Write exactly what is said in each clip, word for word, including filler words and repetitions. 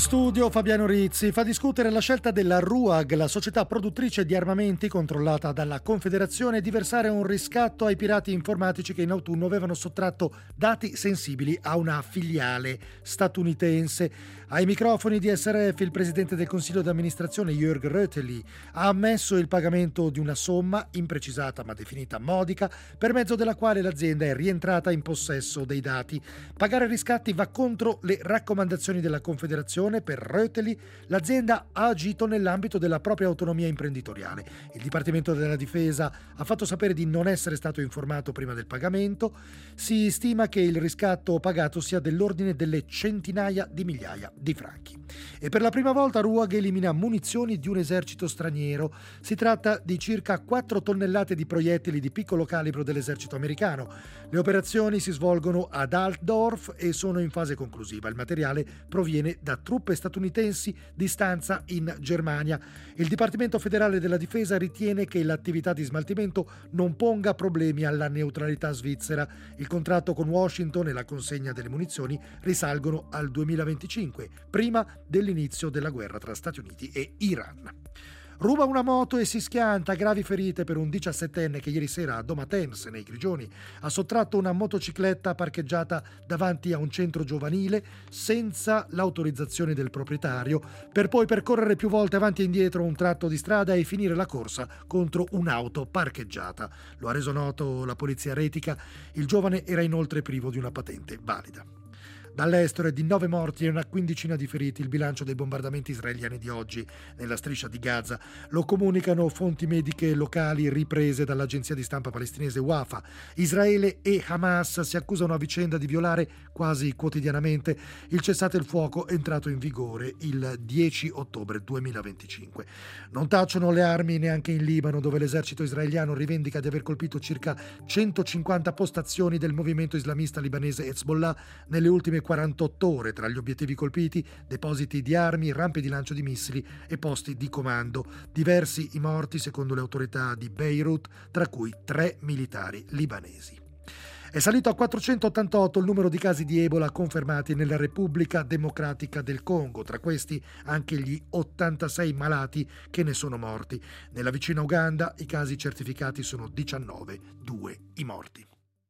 Studio Fabiano Rizzi. Fa discutere la scelta della RUAG, la società produttrice di armamenti controllata dalla Confederazione, di versare un riscatto ai pirati informatici che in autunno avevano sottratto dati sensibili a una filiale statunitense. Ai microfoni di S R F il presidente del Consiglio di amministrazione Jörg Röteli ha ammesso il pagamento di una somma imprecisata ma definita modica, per mezzo della quale l'azienda è rientrata in possesso dei dati. Pagare riscatti va contro le raccomandazioni della Confederazione. Per Röteli l'azienda ha agito nell'ambito della propria autonomia imprenditoriale. Il Dipartimento della Difesa ha fatto sapere di non essere stato informato prima del pagamento. Si stima che il riscatto pagato sia dell'ordine delle centinaia di migliaia di franchi. E per la prima volta RUAG elimina munizioni di un esercito straniero. Si tratta di circa quattro tonnellate di proiettili di piccolo calibro dell'esercito americano. Le operazioni si svolgono ad Altdorf e sono in fase conclusiva. Il materiale proviene da truppe statunitensi di stanza in Germania. Il Dipartimento federale della Difesa ritiene che l'attività di smaltimento non ponga problemi alla neutralità svizzera. Il contratto con Washington e la consegna delle munizioni risalgono al duemilaventicinque, prima dell'inizio della guerra tra Stati Uniti e Iran. Ruba una moto e si schianta, gravi ferite per un diciassettenne che ieri sera a Domatense, nei Grigioni, ha sottratto una motocicletta parcheggiata davanti a un centro giovanile senza l'autorizzazione del proprietario, per poi percorrere più volte avanti e indietro un tratto di strada e finire la corsa contro un'auto parcheggiata. Lo ha reso noto la polizia retica. Il giovane era inoltre privo di una patente valida. Dall'estero è di nove morti e una quindicina di feriti il bilancio dei bombardamenti israeliani di oggi nella striscia di Gaza. Lo comunicano fonti mediche locali riprese dall'agenzia di stampa palestinese Wafa. Israele e Hamas si accusano a vicenda di violare quasi quotidianamente il cessate il fuoco entrato in vigore il dieci ottobre duemilaventicinque. Non tacciono le armi neanche in Libano, dove l'esercito israeliano rivendica di aver colpito circa centocinquanta postazioni del movimento islamista libanese Hezbollah nelle ultime quarantotto ore. Tra gli obiettivi colpiti, depositi di armi, rampe di lancio di missili e posti di comando. Diversi i morti secondo le autorità di Beirut, tra cui tre militari libanesi. È salito a quattrocentottantotto il numero di casi di Ebola confermati nella Repubblica Democratica del Congo, tra questi anche gli ottantasei malati che ne sono morti. Nella vicina Uganda i casi certificati sono diciannove, due i morti.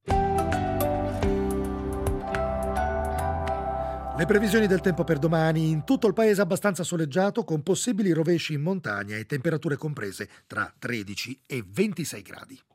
Le previsioni del tempo per domani: in tutto il paese abbastanza soleggiato, con possibili rovesci in montagna e temperature comprese tra tredici e ventisei gradi.